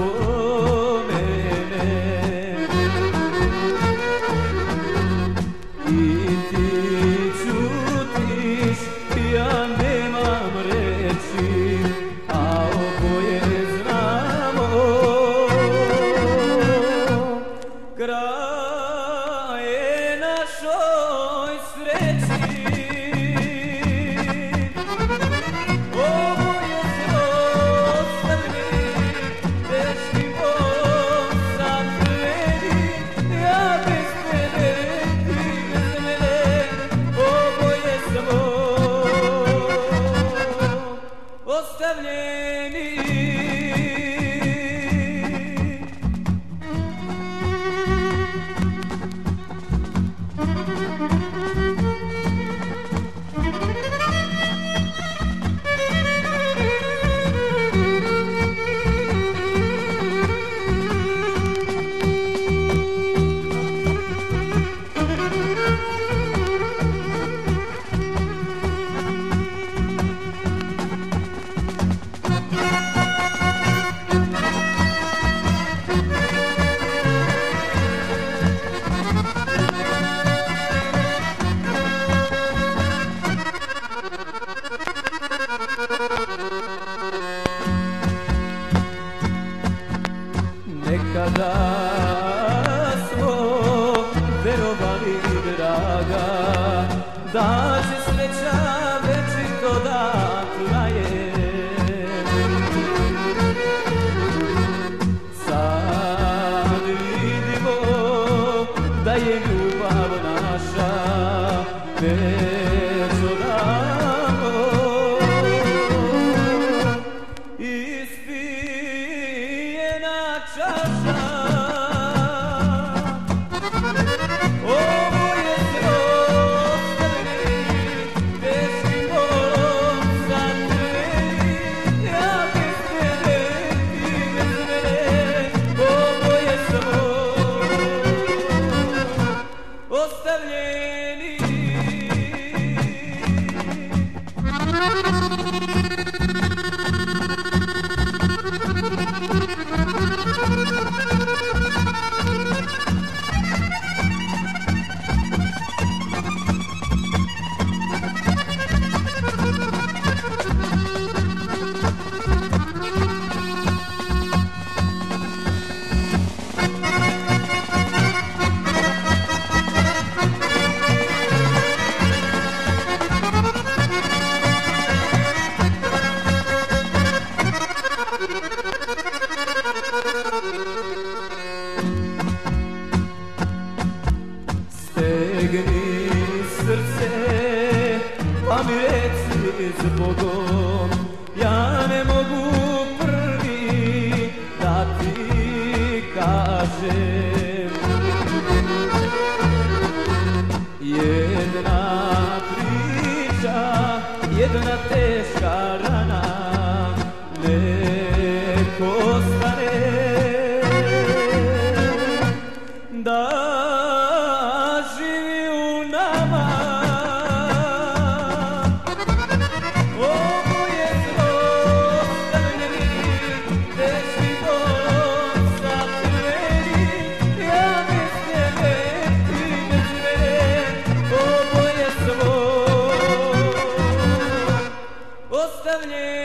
spomene i ti čutiš, ja nemam reći, a oboje znamo kraj je našoj sreći. Nekada smo verovali, draga, da će sreća večito da traje. Sad vidimo da je ljubav naša već odavno ispijena čaša. Ovo je sve ostavljeni, teški bolom zatrveni, ja bez tebe, ti bez mene. Ovo je samo ostavljeni. Stegni srce, pa mi reci s Bogom, ja ne mogu prvi da ti kažem. Jedna priča, jedna teška rana, nek ostane da živi u nama. Ovo je zlostavljeni, teški bolom zatrveni, ja bez tebe, ti bez mene. Ovo je svo ostavljeni.